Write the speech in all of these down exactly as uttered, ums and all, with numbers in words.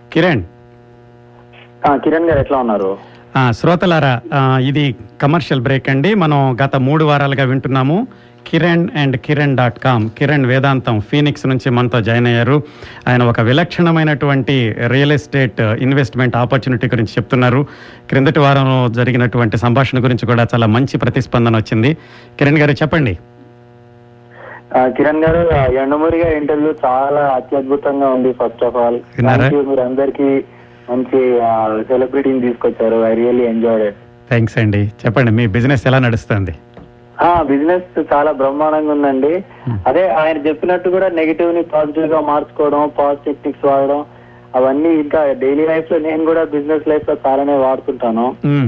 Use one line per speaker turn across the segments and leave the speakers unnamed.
కిరణ్
కిరణ్ గారు ఎట్లా ఉన్నారు?
శ్రోతలారా, ఇది కమర్షియల్ బ్రేక్ అండి. మనం గత మూడు వారాలుగా వింటున్నాము Kiran and Kiran dot com. Kiran Vedantam Phoenix నుంచి మనతో జాయిన్ అయ్యారు. ఆయన ఒక విలక్షణమైనటువంటి రియల్ ఎస్టేట్ ఇన్వెస్ట్మెంట్ ఆపర్చునిటీ గురించి చెప్తున్నారు. క్రిందటి వారంలో జరిగినటువంటి సంభాషణ గురించి కూడా చాలా మంచి ప్రతిస్పందన వచ్చింది. కిరణ్ గారు చెప్పండి.
కిరణ్ గారు, ఎండమూరి గారి ఇంటర్వ్యూ చాలా అత్యద్భుతంగా ఉంది. ఫస్ట్ ఆఫ్ ఆల్ మీరు అందరికి మంచి సెలబ్రిటీని తీసుకొచ్చారు. I really enjoyed it.
Thanks అండి. చెప్పండి, మీ బిజినెస్ ఎలా నడుస్తుంది?
బిజినెస్ చాలా బ్రహ్మాండంగా ఉందండి. అదే ఆయన చెప్పినట్టు కూడా నెగిటివ్ ని పాజిటివ్ గా మార్చుకోవడం, పాజిటివ్ టెక్నిక్స్ వాడడం, అవన్నీ ఇంకా డైలీ లైఫ్ లో నేను కూడా బిజినెస్ లైఫ్ లో చాలానే వాడుతుంటాను.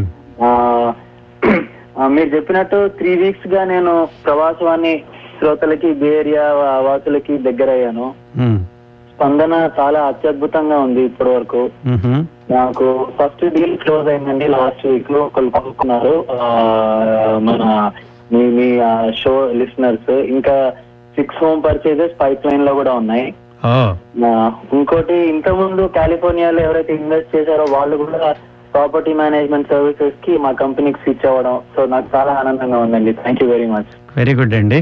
మీరు చెప్పినట్టు త్రీ వీక్స్ గా నేను ప్రవాసవాన్ని శ్రోతలకి, బే ఏరియా వాసులకి దగ్గర అయ్యాను. స్పందన చాలా అత్యద్భుతంగా ఉంది ఇప్పటి వరకు. నాకు ఫస్ట్ డీల్ క్లోజ్ అయిందండి లాస్ట్ వీక్. ఒకళ్ళు కొనుక్కున్నారు మన మీ మీ షో లిసనర్స్. ఇంకా six home purchases pipeline లో కూడా ఉన్నాయి. ఇంకోటి, ఇంతకుముందు కాలిఫోర్నియాలో ఎవరైతే ఇన్వెస్ట్ చేశారో వాళ్ళు కూడా ప్రాపర్టీ మేనేజ్మెంట్ సర్వీసెస్ కి మా కంపెనీకి స్విచ్ అవ్వడం. సో నాకు చాలా ఆనందంగా ఉందండి. Thank you very much.
Very good అండి.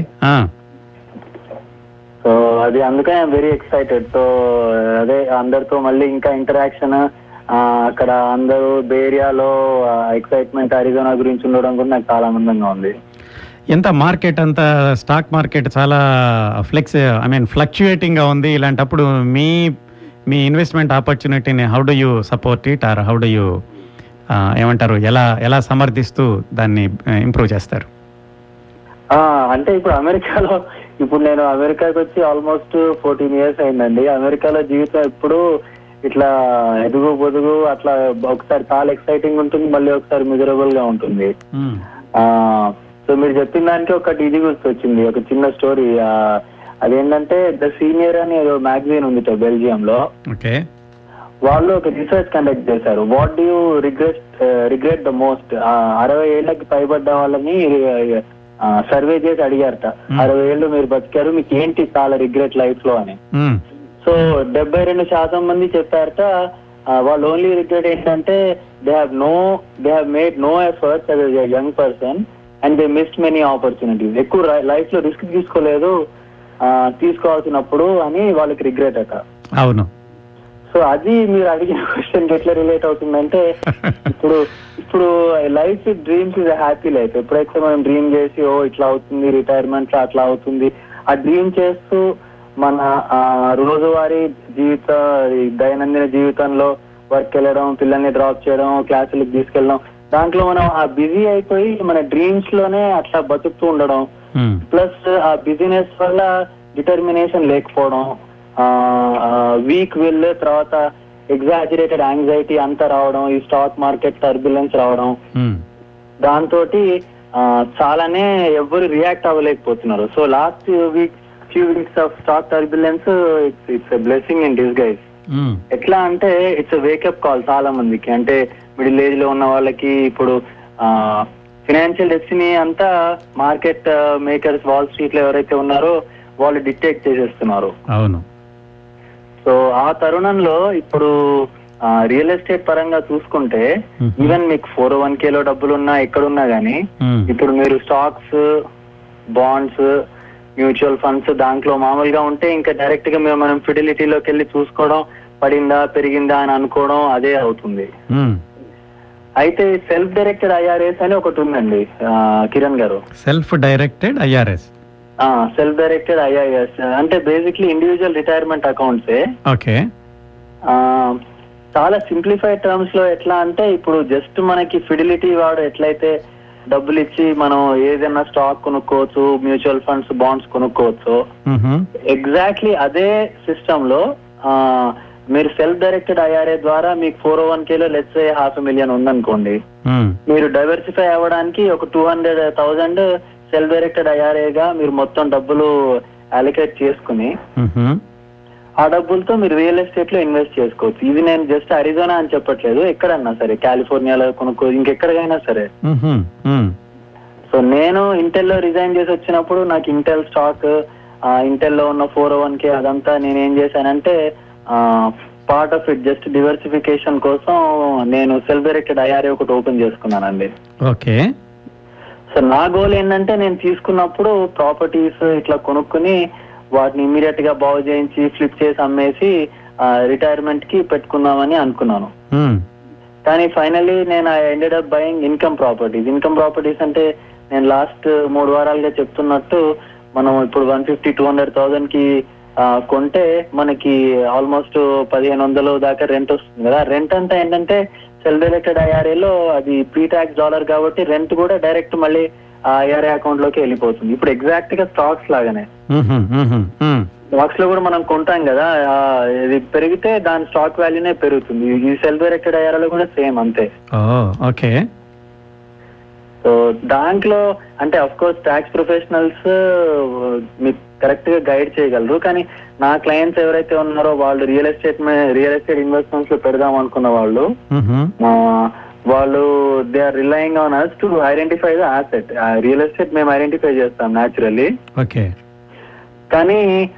సో అది అందుకని ఐఎమ్ వెరీ ఎక్సైటెడ్. సో అదే అందరితో మళ్ళీ ఇంకా ఇంటరాక్షన్, అక్కడ అందరూ బే ఏరియాలో ఎక్సైట్మెంట్ అరిజోనా గురించి ఉండడం కూడా నాకు చాలా ఆనందంగా ఉంది.
ఎంత మార్కెట్ అంతా స్టాక్ మార్కెట్ చాలా ఫ్లెక్స్ ఐ మీన్ ఫ్లక్చుయేటింగ్ గా ఉంది. ఇలాంటప్పుడు మీ మీ ఇన్వెస్ట్మెంట్ ఆపర్చునిటీని how do you support it or how do you ఏమంటారు, ఎలా ఎలా సమర్థిస్తూ దాన్ని ఇంప్రూవ్ చేస్తారు?
అంటే ఇప్పుడు అమెరికాలో ఇప్పుడు నేను అమెరికాకి వచ్చి ఆల్మోస్ట్ ఫోర్టీన్ ఇయర్స్ అయిందండి. అమెరికాలో జీవితం ఎప్పుడు ఇట్లా ఎదుగు పొదుగు అట్లా ఒకసారి చాలా ఎక్సైటింగ్ ఉంటుంది, మళ్ళీ ఒకసారి మిజరబుల్ గా ఉంటుంది. సో మీరు చెప్పిన దానికి ఒకటి ఇది గుర్తొచ్చింది, ఒక చిన్న స్టోరీ. అదేంటంటే ద సీనియర్ అని ఏదో మ్యాగజైన్ ఉంది బెల్జియం లో. వాళ్ళు ఒక రీసెర్చ్ కండక్ట్ చేశారు. What do you regret regret the most. అరవై ఏళ్ళకి పైబడ్డ వాళ్ళని సర్వే చేసి అడిగారట, అరవై ఏళ్ళు మీరు బతికారు, మీకు ఏంటి చాలా రిగ్రెట్ లైఫ్ లో అని. సో డెబ్బై రెండు శాతం మంది చెప్పారట వాళ్ళు ఓన్లీ రిగ్రెట్ ఏంటంటే they have no they have made no efforts as a young person and they missed many opportunities. ఎక్కువ లైఫ్ లో రిస్క్ తీసుకోలేదు తీసుకోవాల్సినప్పుడు అని వాళ్ళకి రిగ్రెట్ అట.
అవును.
సో అది మీరు అడిగిన క్వశ్చన్ ఎట్లా రిలేట్ అవుతుందంటే, ఇప్పుడు ఇప్పుడు life dreams is happy life. ఎప్పుడైతే మనం డ్రీమ్ చేసి ఓ ఇట్లా అవుతుంది రిటైర్మెంట్ లో అట్లా అవుతుంది, ఆ డ్రీమ్ చేస్తూ మన రోజువారీ జీవిత దైనందిన జీవితంలో వర్క్ వెళ్ళడం, పిల్లల్ని డ్రాప్ చేయడం, క్లాసులకు తీసుకెళ్ళడం, దాంట్లో మనం ఆ బిజీ అయిపోయి మన డ్రీమ్స్ లోనే అట్లా బతుకుతూ ఉండడం, ప్లస్ ఆ బిజినెస్ వల్ల డిటర్మినేషన్ లేకపోవడం, వీక్ విల్, తర్వాత ఎగ్జాజరేటెడ్ యాంగ్జైటీ అంతా రావడం, ఈ స్టాక్ మార్కెట్ టర్బులెన్స్ రావడం, దాంతో చాలానే ఎవరు రియాక్ట్ అవ్వలేకపోతున్నారు. So last week few weeks of stock turbulence it's it's a blessing in disguise. ఎట్లా అంటే ఇట్స్ వేకప్ కాల్ చాలా మందికి. అంటే మిడిల్ ఏజ్ లో ఉన్న వాళ్ళకి ఇప్పుడు ఫినాన్షియల్ డెస్టినీ అంతా మార్కెట్ మేకర్స్ వాల్ స్ట్రీట్ లో ఎవరైతే ఉన్నారో వాళ్ళు డిటెక్ట్ చేసేస్తున్నారు.
అవును.
సో ఆ తరుణంలో ఇప్పుడు రియల్ ఎస్టేట్ పరంగా చూసుకుంటే ఈవెన్ మీకు ఫోర్ వన్ కే లో డబ్బులు ఉన్నా ఎక్కడున్నా గానీ ఇప్పుడు మీరు స్టాక్స్, బాండ్స్, మ్యూచువల్ ఫండ్స్ దాంట్లో మామూలుగా ఉంటే ఇంకా డైరెక్ట్ గా మేము మనం ఫిడిలిటీలోకి వెళ్ళి చూసుకోవడం, పడిందా పెరిగిందా అని అనుకోవడం అదే అవుతుంది. అయితే సెల్ఫ్ డైరెక్టెడ్ ఐఆర్ఎస్ అని ఒకటి ఉందండి Kiran garu.
Self directed IRS
self directed IRS అంటే బేసిక్లీ ఇండివిజువల్ రిటైర్మెంట్ అకౌంట్సే.
ఓకే.
చాలా సింప్లిఫైడ్ టర్మ్స్ లో ఎట్లా అంటే ఇప్పుడు జస్ట్ మనకి ఫిడిలిటీ వాడు ఎట్లయితే డబ్బులు ఇచ్చి మనం ఏదైనా స్టాక్ కొనుక్కోవచ్చు, మ్యూచువల్ ఫండ్స్, బాండ్స్ కొనుక్కోవచ్చు, ఎగ్జాక్ట్లీ అదే సిస్టమ్ లో మీరు సెల్ఫ్ డైరెక్టెడ్ ఐఆర్ఏ ద్వారా మీకు ఫోర్ ఓ వన్ కే లో లెట్స్ సే హాఫ్ మిలియన్ ఉందనుకోండి, మీరు డైవర్సిఫై అవ్వడానికి ఒక two hundred thousand self directed ఐఆర్ఏగా మీరు మొత్తం డబ్బులు అలికేట్ చేసుకుని ఆ డబ్బులతో మీరు రియల్ ఎస్టేట్ లో ఇన్వెస్ట్ చేసుకోవచ్చు. ఇది నేను జస్ట్ అరిజోనా అని చెప్పట్లేదు, ఎక్కడన్నా సరే, కాలిఫోర్నియాలో కొనుక్కో, ఇంకెక్కడికైనా సరే. సో నేను ఇంటెల్ లో రిజైన్ చేసి వచ్చినప్పుడు నాకు ఇంటెల్ స్టాక్, ఇంటెల్ లో ఉన్న ఫోర్ ఓ వన్ కే అదంతా నేను ఏం చేశానంటే part of it just diversification కోసం నేను సెల్ఫ్ డైరెక్టెడ్ ఐఆర్ఏ ఒకటి ఓపెన్ చేసుకున్నానండి.
ఓకే.
సో నా గోల్ ఏంటంటే నేను తీసుకున్నప్పుడు ప్రాపర్టీస్ ఇట్లా కొనుక్కుని వాటిని ఇమీడియట్ గా బాగు చేయించి ఫ్లిప్ చేసి అమ్మేసి రిటైర్మెంట్ కి పెట్టుకుందామని అనుకున్నాను. కానీ ఫైనలీ నేను I ended up buying income properties. Income properties అంటే నేను లాస్ట్ మూడు వారాలుగా చెప్తున్నట్టు మనం ఇప్పుడు one fifty two hundred thousand కి కొంటే మనకి ఆల్మోస్ట్ పదిహేను వందలు దాకా రెంట్ వస్తుంది కదా. రెంట్ అంతా ఏంటంటే సెల్ఫ్ డైరెక్టెడ్ ఐఆర్ఏలో అది ప్రీ ట్యాక్స్ డాలర్ కాబట్టి రెంట్ కూడా డైరెక్ట్ మళ్ళీ ఆ ఐఆర్ఏ అకౌంట్ లోకి వెళ్ళిపోతుంది. ఇప్పుడు ఎగ్జాక్ట్ గా స్టాక్స్ లాగానే స్టాక్స్ లో కూడా మనం కొంటాం కదా, ఇది పెరిగితే దాని స్టాక్ వాల్యూనే పెరుగుతుంది. ఈ సెల్ఫ్ డైరెక్టెడ్ ఐఆర్ఏలో కూడా సేమ్ అంతే.
ఓకే.
సో దాంట్లో అంటే అఫ్ కోర్స్ ట్యాక్స్ ప్రొఫెషనల్స్ మీకు కరెక్ట్ గా గైడ్ చేయగలరు, కానీ నా క్లయింట్స్ ఎవరైతే ఉన్నారో వాళ్ళు real estate real estate investments లో పెడదాం అనుకున్న వాళ్ళు వాళ్ళు they are relying on us to identify the asset. Real estate మేము ఐడెంటిఫై చేస్తాం న్యాచురల్లీ, కానీ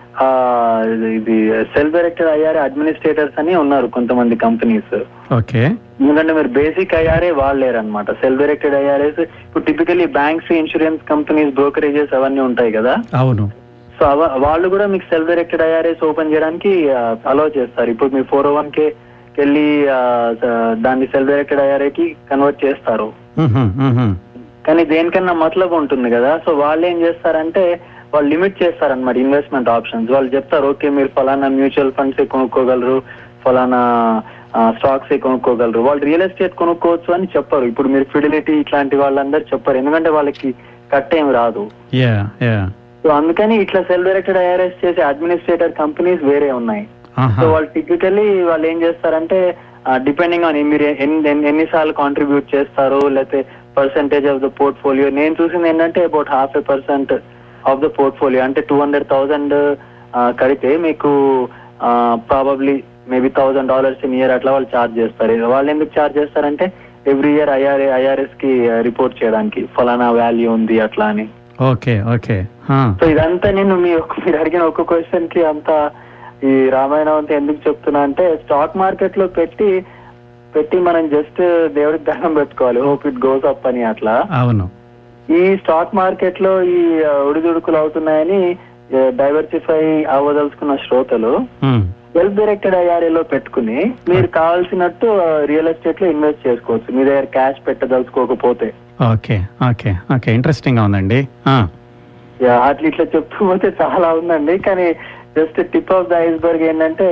ఇది సెల్ఫ్ డైరెక్టెడ్ ఐఆర్ఏ అడ్మినిస్ట్రేటర్స్ అని ఉన్నారు కొంతమంది కంపెనీస్.
ఓకే.
ఎందుకంటే మీరు బేసిక్ ఐఆర్ఏ వాడలేరు అనమాట. సెల్ఫ్ డైరెక్టెడ్ ఐఆర్ఏస్ ఇప్పుడు typically banks, insurance companies, brokerages అవన్నీ ఉంటాయి కదా.
అవును.
సో వాళ్ళు కూడా మీకు సెల్ఫ్ డైరెక్టెడ్ ఐఆర్ఏస్ ఓపెన్ చేయడానికి అలౌ చేస్తారు. ఇప్పుడు మీ ఫోర్ ఓ వన్ కే వెళ్ళి దాన్ని సెల్ఫ్ డైరెక్టెడ్ ఐఆర్ఏకి కన్వర్ట్ చేస్తారు, కానీ దేనికన్నా మతలబ్ ఉంటుంది కదా. సో వాళ్ళు ఏం చేస్తారంటే వాళ్ళు లిమిట్ చేస్తారనమాట ఇన్వెస్ట్మెంట్ ఆప్షన్స్. వాళ్ళు చెప్తారు ఓకే మీరు ఫలానా మ్యూచువల్ ఫండ్స్ కొనుక్కోగలరు, ఫలానా స్టాక్స్ కొనుక్కోగలరు. వాళ్ళు రియల్ ఎస్టేట్ కొనుక్కోవచ్చు అని చెప్పరు. ఇప్పుడు మీరు ఫిడిలిటీ ఇట్లాంటి వాళ్ళందరూ చెప్పరు, ఎందుకంటే వాళ్ళకి కట్ ఏం రాదు. సో అందుకని ఇట్లా సెల్ఫ్ డైరెక్టెడ్ ఐఆర్ఎస్ చేసే అడ్మినిస్ట్రేటర్ కంపెనీస్ వేరే ఉన్నాయి. సో వాళ్ళు టిపికలీ వాళ్ళు ఏం చేస్తారంటే డిపెండింగ్ ఆన్ మీరు ఎన్నిసార్లు కాంట్రిబ్యూట్ చేస్తారు, లేకపోతే పర్సెంటేజ్ ఆఫ్ ద పోర్ట్ఫోలియో. నేను చూసింది ఏంటంటే about half a percent of the portfolio, అంటే టూ హండ్రెడ్ థౌసండ్ కడితే మీకు probably maybe thousand dollars in year అట్లా వాళ్ళు ఛార్జ్ చేస్తారు. వాళ్ళు ఎందుకు ఛార్జ్ చేస్తారంటే ఎవ్రీ ఇయర్ ఐఆర్ఏ ఐఆర్ఎస్ కి రిపోర్ట్ చేయడానికి ఫలానా వాల్యూ ఉంది అట్లా అని.
Okay okay.
సో ఇదంతా నేను మీ మీరు అడిగిన ఒక్క క్వశ్చన్ కి అంతా ఈ రామాయణం అంతా ఎందుకు చెప్తున్నా అంటే స్టాక్ మార్కెట్ లో పెట్టి పెట్టి మనం జస్ట్ దేవుడికి దండం పెట్టుకోవాలి, హోప్ ఇట్ గోస్ అప్ అని అట్లా.
అవును.
ఈ స్టాక్ మార్కెట్ లో ఈ ఒడిదుడుకులు అవుతున్నాయని డైవర్సిఫై అవ్వదలుచుకున్న శ్రోతలు సెల్ఫ్ డైరెక్టెడ్ ఐఆర్ఏలో పెట్టుకుని మీరు కావాల్సినట్టు రియల్ ఎస్టేట్ లో ఇన్వెస్ట్ చేసుకోవచ్చు, మీ దగ్గర క్యాష్ పెట్టదలుచుకోకపోతే.
Okay okay okay. ఇంట్రెస్టింగ్ గా ఉందండి.
అట్లా ఇట్లా చెప్తూ పోతే చాలా ఉందండి, కానీ just tip of the iceberg ఏంటంటే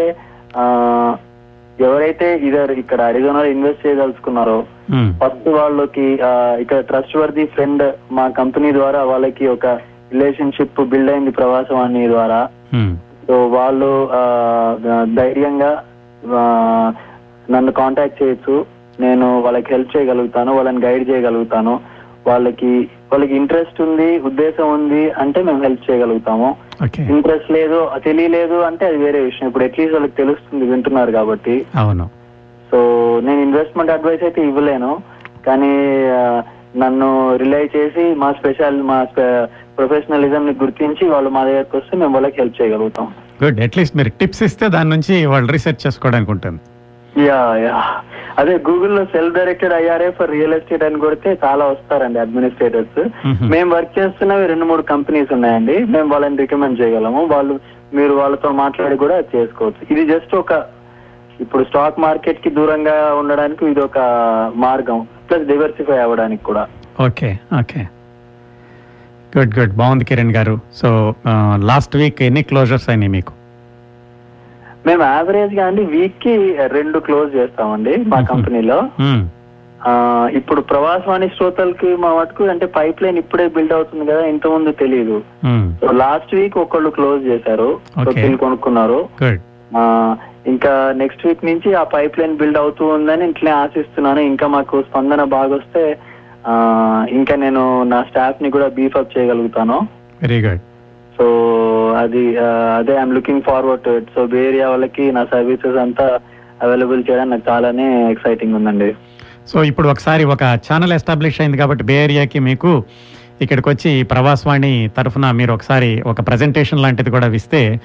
ఎవరైతే ఇదర్ ఇక్కడ అరిజోనాలో ఇన్వెస్ట్ చేయదలుచుకున్నారో ఫస్ట్ వాళ్ళకి ఇక్కడ ట్రస్ట్ వర్ది ఫ్రెండ్ మా కంపెనీ ద్వారా వాళ్ళకి ఒక రిలేషన్షిప్ బిల్డ్ అయింది ప్రవాసవాణి ద్వారా. సో వాళ్ళు ధైర్యంగా నన్ను కాంటాక్ట్ చేయొచ్చు, నేను వాళ్ళకి హెల్ప్ చేయగలుగుతాను, వాళ్ళని గైడ్ చేయగలుగుతాను. వాళ్ళకి వాళ్ళకి ఇంట్రెస్ట్ ఉంది, ఉద్దేశం ఉంది అంటే మేము హెల్ప్ చేయగలుగుతాము. ఇంట్రెస్ట్ లేదు, తెలియలేదు అంటే అది వేరే విషయం. ఇప్పుడు అట్లీస్ట్ వాళ్ళకి తెలుస్తుంది, వింటున్నారు కాబట్టి.
అవును.
సో నేను ఇన్వెస్ట్మెంట్ అడ్వైస్ అయితే ఇవ్వలేను, కానీ నన్ను రిలై చేసి మా స్పెషల్ మా ప్రొఫెషనలిజం ని గుర్తించి వాళ్ళు మా దగ్గరకు వస్తే మేము వాళ్ళకి హెల్ప్ చేయగలుగుతాం.
గుడ్. అట్లీస్ట్ మీరు టిప్స్ ఇస్తే దాని నుంచి వాళ్ళు రీసెర్చ్ చేసుకోవడానికి ఉంటుంది.
యా యా అదే గూగుల్లో self directed IRA for real estate అని కొడితే చాలా వస్తారండి అడ్మినిస్ట్రేటర్స్. మేము వర్క్ చేస్తున్నవి రెండు మూడు కంపెనీస్ ఉన్నాయండి, మేము వాళ్ళని రికమెండ్ చేయగలము. వాళ్ళు మీరు వాళ్ళతో మాట్లాడి కూడా చేసుకోవచ్చు. ఇది జస్ట్ ఒక ఇప్పుడు స్టాక్ మార్కెట్ కి దూరంగా ఉండడానికి ఇది ఒక మార్గం, ప్లస్ డైవర్సిఫై అవ్వడానికి కూడా.
Okay okay. Good good. బాగుంది Kiran garu. So last week ఎన్ని క్లోజర్స్ అయినాయి మీకు?
మేము యావరేజ్ గా అండి వీక్ కి రెండు క్లోజ్ చేస్తామండి మా కంపెనీలో. ఇప్పుడు ప్రవాసవాణి శ్రోతలకి మా మటుకు అంటే పైప్ లైన్ ఇప్పుడే బిల్డ్ అవుతుంది కదా, ఇంత ముందు తెలియదు. లాస్ట్ వీక్ ఒకళ్ళు క్లోజ్ చేశారు, కొనుక్కున్నారు. ఇంకా నెక్స్ట్ వీక్ నుంచి ఆ పైప్ లైన్ బిల్డ్ అవుతూ ఉందని ఇట్లే ఆశిస్తున్నాను. ఇంకా మాకు స్పందన బాగా వస్తే ఇంకా నేను నా స్టాఫ్ ని కూడా బీఫ్ అప్ చేయగలుగుతాను.
Very good.
సో అది అదే I'm looking forward to it. So Bay Area వాళ్ళకి నా సర్వీసెస్ అంతా అవైలబుల్ చేయడానికి నాకు చాలానే ఎక్సైటింగ్ ఉందండి.
సో ఇప్పుడు ఒకసారి ఒక ఛానల్ ఎస్టాబ్లిష్ అయింది కాబట్టి బే ఏరియాకి మీకు ఇక్కడికి వచ్చి ప్రవాసవాణి తరఫున మీరు ఒకసారి ఒక ప్రజెంటేషన్ లాంటిది కూడా ఇస్తే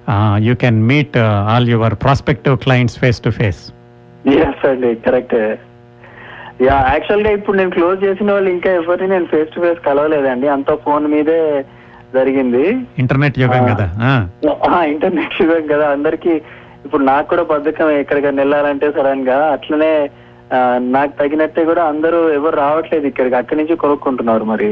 you can meet all your prospective clients face to face.
Yes అండి, కరెక్ట్. యా, యాక్చువల్ గా ఇప్పుడు నేను క్లోజ్ చేసిన వాళ్ళు ఇంకా ఎవరిని నేను ఫేస్ టు ఫేస్ కలవలేదండి, అంతా ఫోన్ మీదే జరిగింది.
ఇంటర్నెట్ యుగం కదా.
ఇంటర్నెట్ యుగం కదా, అందరికి ఇప్పుడు నాకు కూడా బద్ధకం ఎక్కడికైనా వెళ్ళాలంటే సడన్ గా. అట్లనే నాకు తగినట్టే కూడా అందరూ ఎవరు రావట్లేదు ఇక్కడికి, అక్కడి నుంచి కొనుక్కుంటున్నారు మరి.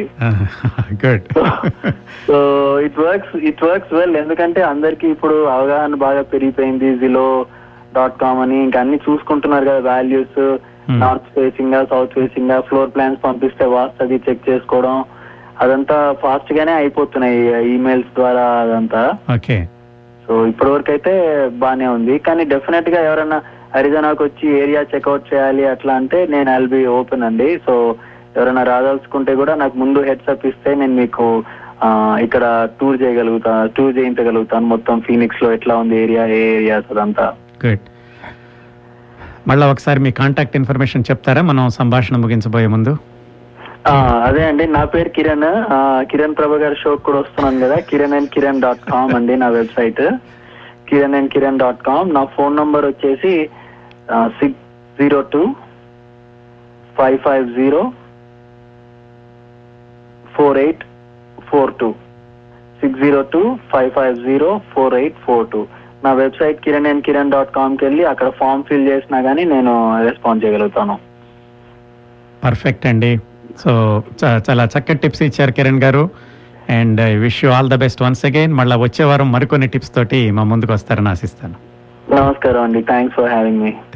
So it works it works well, ఎందుకంటే అందరికి ఇప్పుడు అవగాహన బాగా పెరిగిపోయింది. జిలో డాట్ కామ్ అని ఇంకా అన్ని చూసుకుంటున్నారు కదా, values, north facing south facing floor plans పంపిస్తే వాస్తు అది చెక్ చేసుకోవడం, అదంతా ఫాస్ట్ గానే అయిపోతున్నాయి ఈమెయిల్స్ ద్వారా అదంతా.
ఓకే.
సో ఇప్పటి వరకు అయితే బానే ఉంది, కానీ డెఫినెట్ గా ఎవరైనా అరిజోనాకు వచ్చి ఏరియా చెక్అవుట్ చేయాలి అట్లా అంటే నేను ఐల్ బి ఓపెన్ అండి. సో ఎవరైనా రాదలుచుకుంటే కూడా నాకు ముందు హెడ్సప్ ఇస్తే నేను మీకు ఇక్కడ టూర్ చేయగలుగుతా టూర్ చేయించగలుగుతాను మొత్తం ఫీనిక్స్ లో ఎట్లా ఉంది ఏరియా, ఏ ఏరియాస్ అదంతా.
గుడ్. మళ్ళీ ఒకసారి మీ కాంటాక్ట్ ఇన్ఫర్మేషన్ చెప్తారా మనం సంభాషణ ముగించబోయే ముందు?
అదే అండి, నా పేరు కిరణ్. కిరణ్ ప్రభ గారి షోకి కూడా వస్తున్నాను కదా, Kiran and Kiran dot com అండి నా website, Kiran and Kiran dot com. నా ఫోన్ నంబర్ వచ్చేసి six zero two five five zero four eight four two six zero two five five zero four eight four two. నా website Kiran and Kiran dot కామ్కి వెళ్ళి అక్కడ form fill చేసినా కానీ నేను response చేయగలుగుతాను.
పర్ఫెక్ట్ అండి. సో చాలా చక్కటి టిప్స్ ఇచ్చారు Kiran garu, and I wish you all the best once again. మళ్ళీ వచ్చే వారం మరికొన్ని టిప్స్ తోటి మా ముందుకు వస్తారని ఆశిస్తాను.
నమస్కారం అండి, థ్యాంక్స్ ఫర్ హ్యావింగ్ మీ.